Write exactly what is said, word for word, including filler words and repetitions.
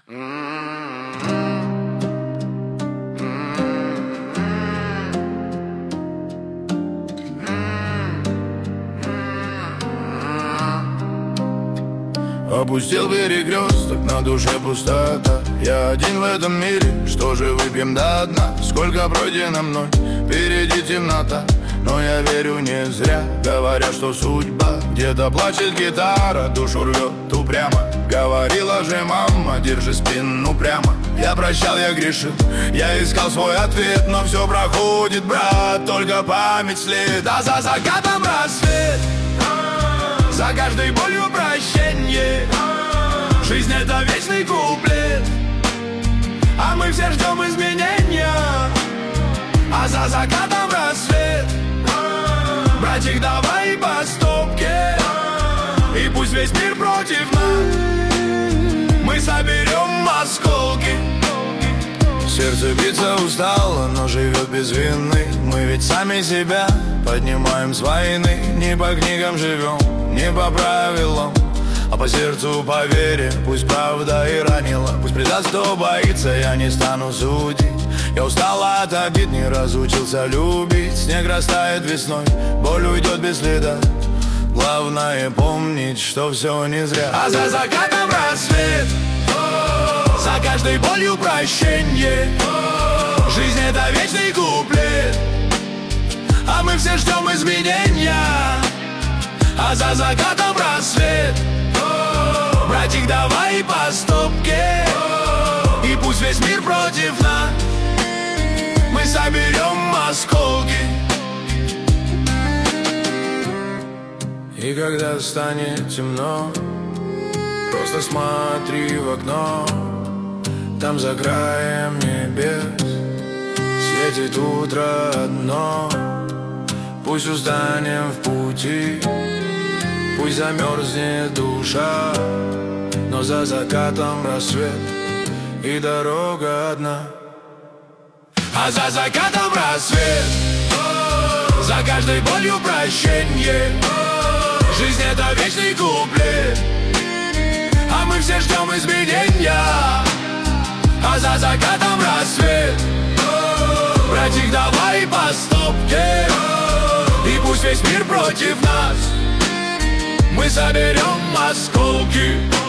Опустил перекресток, на душе пустота. Я один в этом мире, что же выпьем до дна? Сколько пройдено мной, впереди темнота. Но я верю не зря, говорят, что судьба. Где-то плачет гитара, душу рвет упрямо. Говорила же мама, держи спину прямо. Я прощал, я грешил, я искал свой ответ. Но все проходит, брат, только память след. А за закатом рассвет, за каждой болью прощенье. Жизнь — это вечный куплет, а мы все ждем изменения. А за закатом рассвет, братик, давай по стопке. И пусть весь мир против нас, мы соберем осколки. Сердце биться устало, но живет без вины. Мы ведь сами себя поднимаем с войны. Не по книгам живем, не по правилам, а по сердцу, по вере. Пусть правда и ранила, пусть предаст, кто боится, я не стану судить. Я устал от обид, не разучился любить. Снег растает весной, боль уйдет без следа. Главное помнить, что все не зря. А за закатом рассвет, за каждой болью прощенье. Жизнь — это вечный куплет, а мы все ждем изменения. А за закатом рассвет, братик, давай по стопке. И пусть весь мир против нас, мы соберем осколки. И когда станет темно, просто смотри в окно. Там за краем небес светит утро одно. Пусть устанем в пути, пусть замерзнет душа, но за закатом рассвет и дорога одна. А за закатом рассвет, за каждой болью прощенье. Жизнь — это вечный куплет, а мы все ждем изменения. А за закатом рассвет, братик, давай по стопке. И пусть весь мир против нас, мы соберем осколки.